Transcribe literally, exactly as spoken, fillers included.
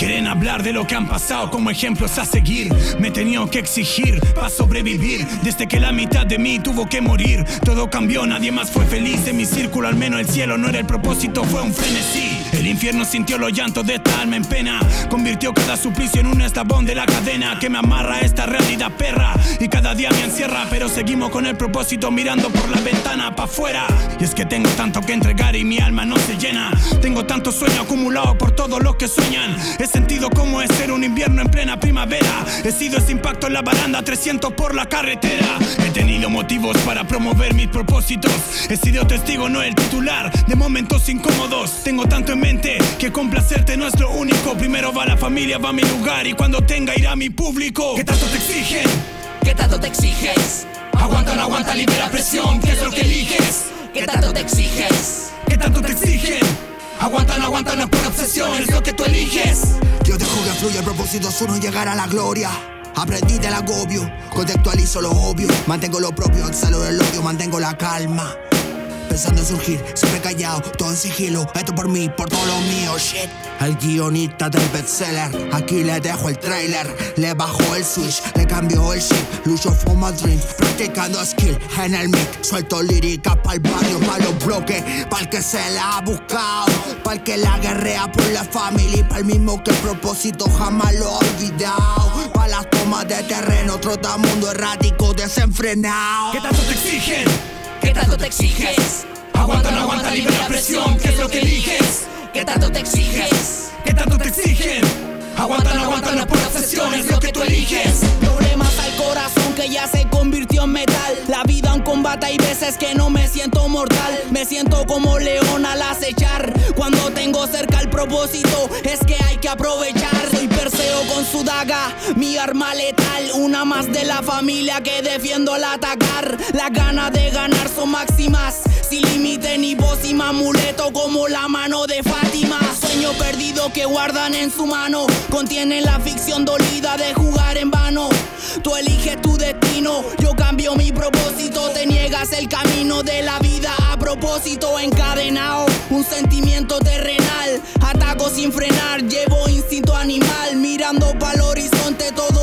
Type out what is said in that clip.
Quieren hablar de lo que han pasado como ejemplos a seguir. Me he tenido que exigir para sobrevivir. Desde que la mitad de mí tuvo que morir, todo cambió, nadie más fue feliz. En mi círculo al menos el cielo no era el propósito, fue un frenesí. El infierno sintió los llantos de esta alma en pena. Convirtió cada suplicio en un eslabón de la cadena que me amarra a esta realidad perra. Y cada día me encierra, pero seguimos con el propósito mirando por la ventana pa' afuera. Y es que tengo tanto que entregar y mi alma no se llena. Tengo tanto sueño acumulado por todos los que sueñan. He sentido cómo es ser un invierno en plena primavera. He sido ese impacto en la baranda, trescientos por la carretera. He tenido motivos para promover mis propósitos. He sido testigo, no el titular, de momentos incómodos. Tengo tanto en mente que complacerte no es lo único. Primero va la familia, va mi lugar, y cuando tenga irá mi público. ¿Qué tanto te exigen? ¿Qué tanto te exiges? Aguanta, no aguanta, libera presión, ¿qué es lo que eliges? ¿Qué tanto te exiges? ¿Qué tanto te exigen? Aguanta, no aguanta, no es por obsesión, es lo que tú eliges. Yo dejo que fluya, el propósito es uno, llegar a la gloria. Aprendí del agobio, contextualizo lo obvio. Mantengo lo propio, exhalo el odio, mantengo la calma. Pensando en surgir, siempre callado, todo en sigilo. Esto por mí, por todo lo mío, shit. El guionista del bestseller, aquí le dejo el trailer. Le bajo el switch, le cambio el shit. Lucho for my dream, practicando skill en el mic. Suelto lírica pa'l barrio, pa' los bloques, pa'l que se la ha buscado, pa'l que la guerrea por la familia y pa'l mismo que el propósito jamás lo ha olvidado. Pa' las tomas de terreno, trotamundo errático, desenfrenado. ¿Qué tanto te exigen? ¿Qué tanto te exiges? Aguanta, no aguanta, libera presión, ¿qué es lo que eliges? ¿Qué tanto te exiges? ¿Qué tanto te exigen? Aguanta, no aguanta, no es por obsesión, es lo que tú eliges. Problemas al corazón que ya se convirtió en metal. La vida un combate, hay veces que no me siento mortal. Me siento como león al acechar. Cuando tengo cerca el propósito, es que hay que aprovechar. Soy Perseo con su daga, mi arma letal. Una más de la familia que defiendo al atacar. Las ganas de ganar son máximas, sin límite ni voz y amuleto como la mano de Fátima. Sueño perdido que guardan en su mano, contienen la ficción dolida de jugar en vano. Tú eliges tu destino, yo cambio mi propósito. Te niegas el camino de la vida a propósito. Encadenado, un sentimiento terrenal. Ataco sin frenar, llevo instinto animal. Mirando pa'l horizonte todo